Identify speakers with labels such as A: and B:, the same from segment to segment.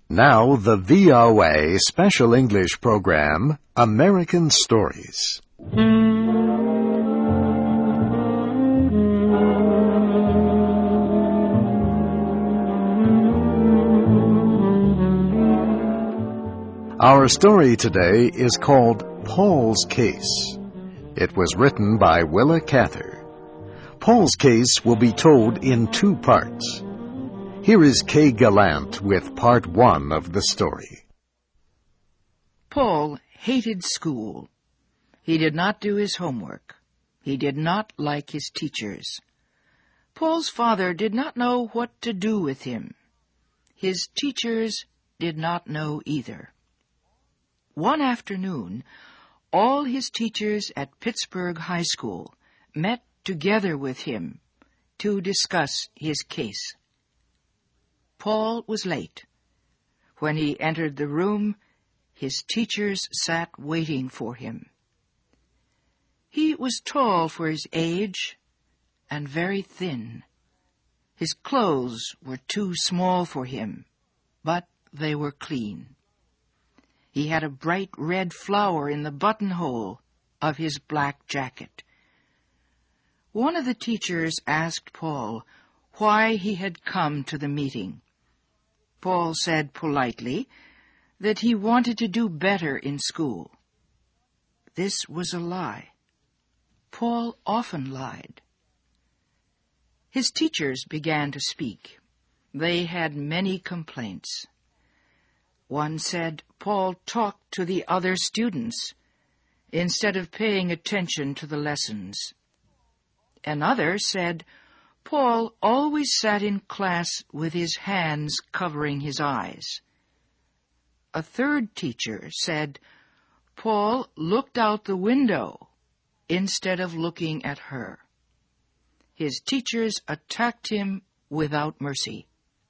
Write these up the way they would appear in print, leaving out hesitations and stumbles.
A: Now the VOA Special English program, American Stories. Our story today is called Paul's Case. It was written by Willa Cather. Paul's case will be told in two parts. Here is Kay Gallant with part one of the story.
B: Paul hated school. He did not do his homework. He did not like his teachers. Paul's father did not know what to do with him. His teachers did not know either. One afternoon, all his teachers at Pittsburgh High School met together with him to discuss his case. Paul was late. When he entered the room, his teachers sat waiting for him. He was tall for his age and very thin. His clothes were too small for him, but they were clean. He had a bright red flower in the buttonhole of his black jacket. One of the teachers asked Paul why he had come to the meeting. Paul said politely that he wanted to do better in school. This was a lie. Paul often lied. His teachers began to speak. They had many complaints. One said Paul talked to the other students instead of paying attention to the lessons. Another said Paul always sat in class with his hands covering his eyes. A third teacher said Paul looked out the window instead of looking at her. His teachers attacked him without mercy.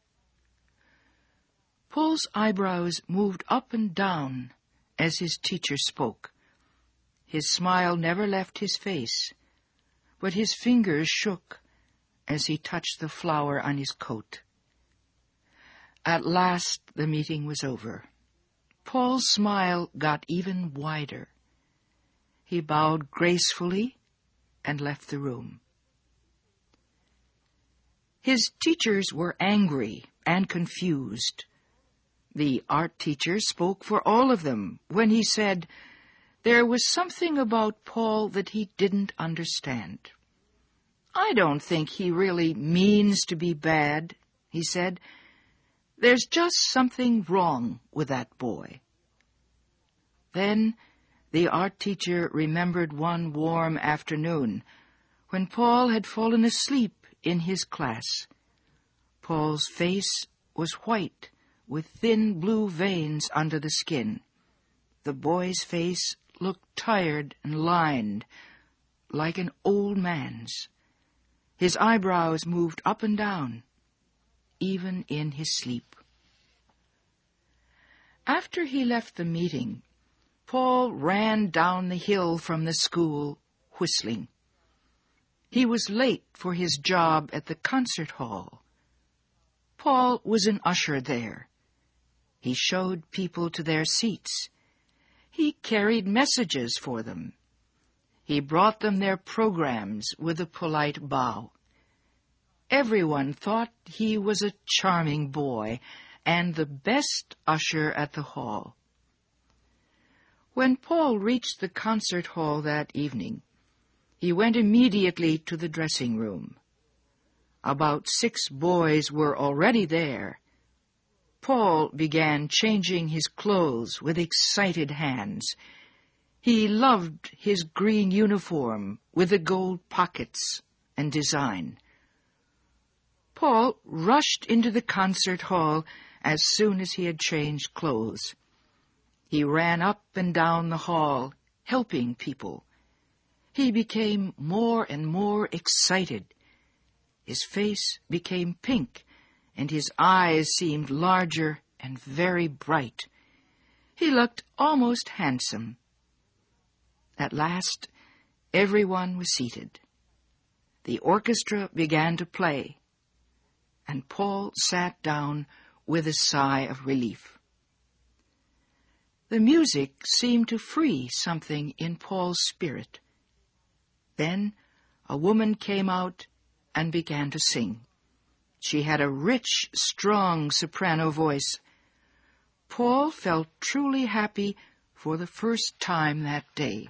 B: Paul's eyebrows moved up and down as his teacher spoke. His smile never left his face, but his fingers shook as he touched the flower on his coat. At last the meeting was over. Paul's smile got even wider. He bowed gracefully and left the room. His teachers were angry and confused. The art teacher spoke for all of them when he said there was something about Paul that he didn't understand. "I don't think he really means to be bad," he said. "There's just something wrong with that boy." Then the art teacher remembered one warm afternoon when Paul had fallen asleep in his class. Paul's face was white with thin blue veins under the skin. The boy's face looked tired and lined, like an old man's. His eyebrows moved up and down, even in his sleep. After he left the meeting, Paul ran down the hill from the school, whistling. He was late for his job at the concert hall. Paul was an usher there. He showed people to their seats. He carried messages for them. He brought them their programs with a polite bow. Everyone thought he was a charming boy and the best usher at the hall. When Paul reached the concert hall that evening, he went immediately to the dressing room. About 6 boys were already there. Paul began changing his clothes with excited hands. He loved his green uniform with the gold pockets and design. Paul rushed into the concert hall as soon as he had changed clothes. He ran up and down the hall, helping people. He became more and more excited. His face became pink, and his eyes seemed larger and very bright. He looked almost handsome. At last, everyone was seated. The orchestra began to play, and Paul sat down with a sigh of relief. The music seemed to free something in Paul's spirit. Then a woman came out and began to sing. She had a rich, strong soprano voice. Paul felt truly happy for the first time that day.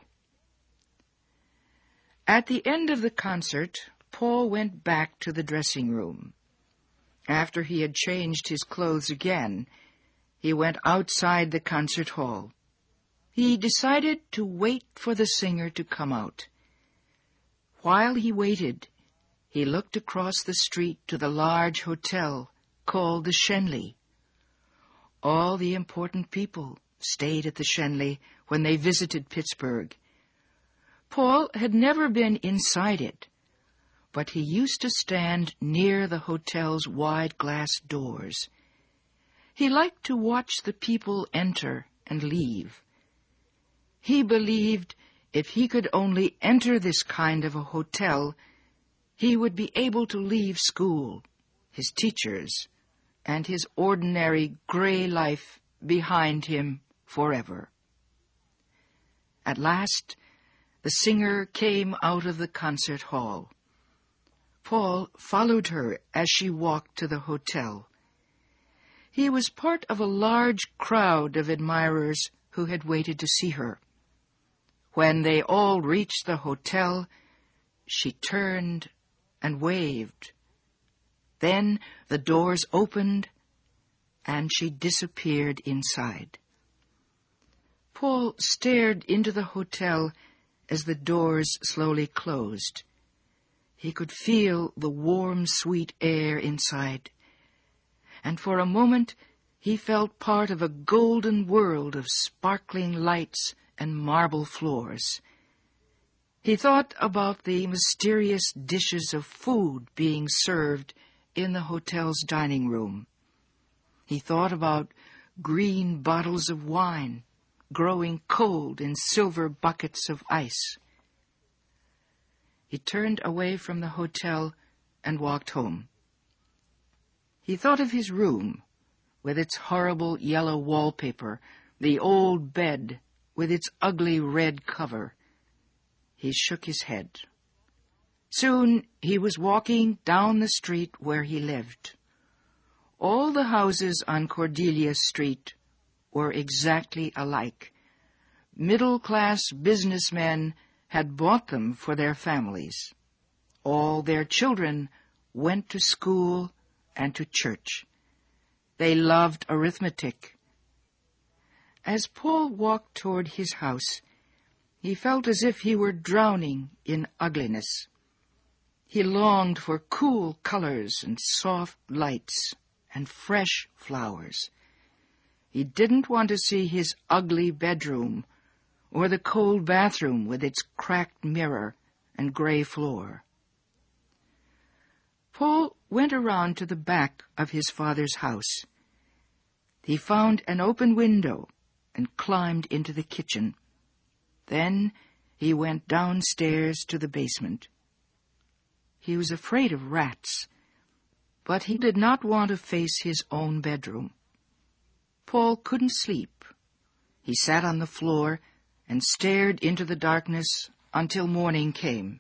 B: At the end of the concert, Paul went back to the dressing room. After he had changed his clothes again, he went outside the concert hall. He decided to wait for the singer to come out. While he waited, he looked across the street to the large hotel called the Schenley. All the important people stayed at the Schenley when they visited Pittsburgh. Paul had never been inside it, but he used to stand near the hotel's wide glass doors. He liked to watch the people enter and leave. He believed if he could only enter this kind of a hotel, he would be able to leave school, his teachers, and his ordinary gray life behind him forever. At last, the singer came out of the concert hall. Paul followed her as she walked to the hotel. He was part of a large crowd of admirers who had waited to see her. When they all reached the hotel, she turned and waved. Then the doors opened, and she disappeared inside. Paul stared into the hotel as the doors slowly closed. He could feel the warm, sweet air inside, and for a moment he felt part of a golden world of sparkling lights and marble floors. He thought about the mysterious dishes of food being served in the hotel's dining room. He thought about green bottles of wine growing cold in silver buckets of ice. He turned away from the hotel and walked home. He thought of his room, with its horrible yellow wallpaper, the old bed with its ugly red cover. He shook his head. Soon he was walking down the street where he lived. All the houses on Cordelia Street were exactly alike. Middle-class businessmen had bought them for their families. All their children went to school and to church. They loved arithmetic. As Paul walked toward his house, he felt as if he were drowning in ugliness. He longed for cool colors and soft lights and fresh flowers. He didn't want to see his ugly bedroom or the cold bathroom with its cracked mirror and gray floor. Paul went around to the back of his father's house. He found an open window and climbed into the kitchen. Then he went downstairs to the basement. He was afraid of rats, but he did not want to face his own bedroom. Paul couldn't sleep. He sat on the floor and stared into the darkness until morning came.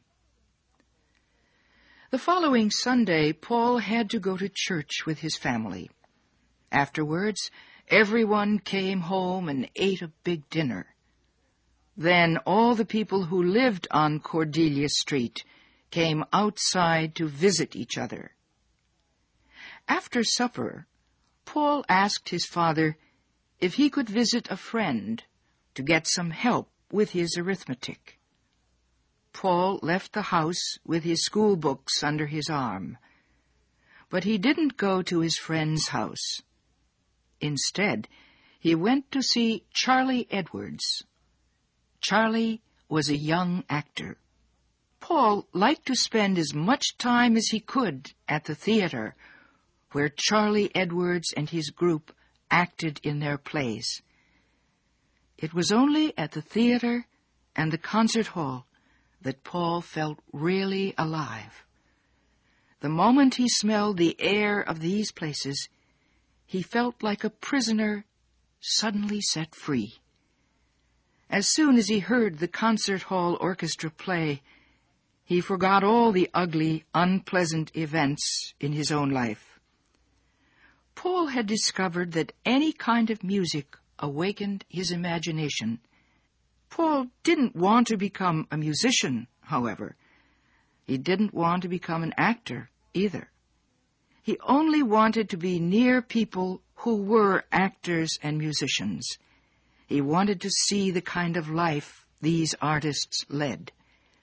B: The following Sunday, Paul had to go to church with his family. Afterwards, everyone came home and ate a big dinner. Then all the people who lived on Cordelia Street came outside to visit each other. After supper, Paul asked his father if he could visit a friend to get some help with his arithmetic. Paul left the house with his school books under his arm, but he didn't go to his friend's house. Instead, he went to see Charlie Edwards. Charlie was a young actor. Paul liked to spend as much time as he could at the theater, where Charlie Edwards and his group acted in their plays. It was only at the theater and the concert hall that Paul felt really alive. The moment he smelled the air of these places, he felt like a prisoner suddenly set free. As soon as he heard the concert hall orchestra play, he forgot all the ugly, unpleasant events in his own life. Paul had discovered that any kind of music awakened his imagination. Paul didn't want to become a musician, however. He didn't want to become an actor either. He only wanted to be near people who were actors and musicians. He wanted to see the kind of life these artists led.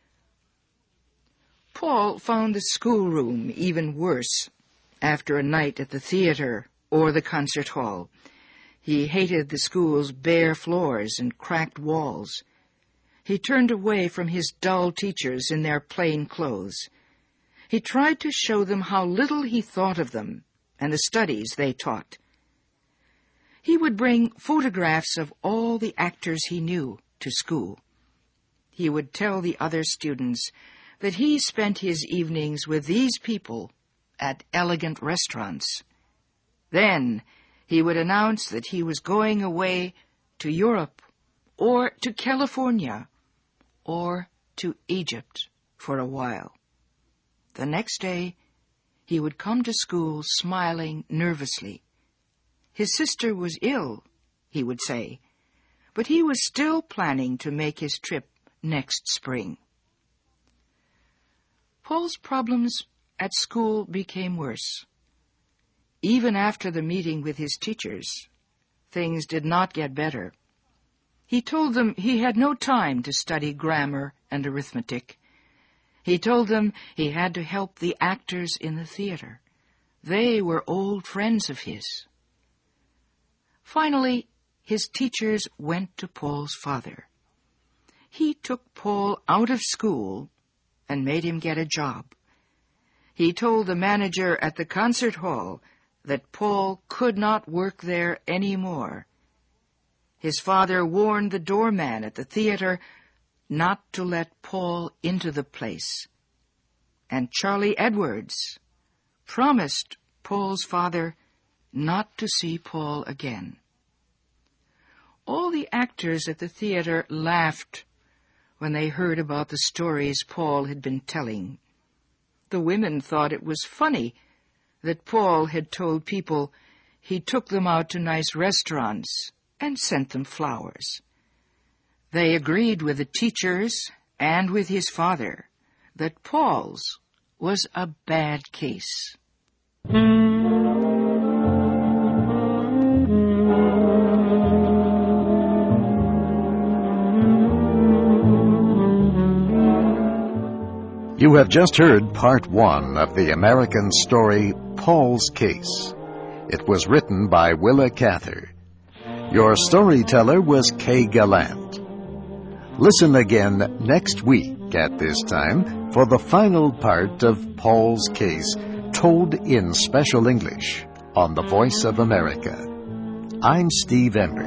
B: Paul found the schoolroom even worse after a night at the theater or the concert hall. He hated the school's bare floors and cracked walls. He turned away from his dull teachers in their plain clothes. He tried to show them how little he thought of them and the studies they taught. He would bring photographs of all the actors he knew to school. He would tell the other students that he spent his evenings with these people at elegant restaurants. Then he would announce that he was going away to Europe or to California or to Egypt for a while. The next day, he would come to school smiling nervously. His sister was ill, he would say, but he was still planning to make his trip next spring. Paul's problems at school became worse. Even after the meeting with his teachers, things did not get better. He told them he had no time to study grammar and arithmetic. He told them he had to help the actors in the theater. They were old friends of his. Finally, his teachers went to Paul's father. He took Paul out of school and made him get a job. He told the manager at the concert hall that Paul could not work there anymore. His father warned the doorman at the theater not to let Paul into the place. And Charlie Edwards promised Paul's father not to see Paul again. All the actors at the theater laughed when they heard about the stories Paul had been telling. The women thought it was funny that Paul had told people he took them out to nice restaurants and sent them flowers. They agreed with the teachers and with his father that Paul's was a bad case.
A: You have just heard part 1 of the American story Paul's Case. It was written by Willa Cather. Your storyteller was Kay Gallant. Listen again next week at this time for the final part of Paul's Case, told in special English on the Voice of America. I'm Steve Ember.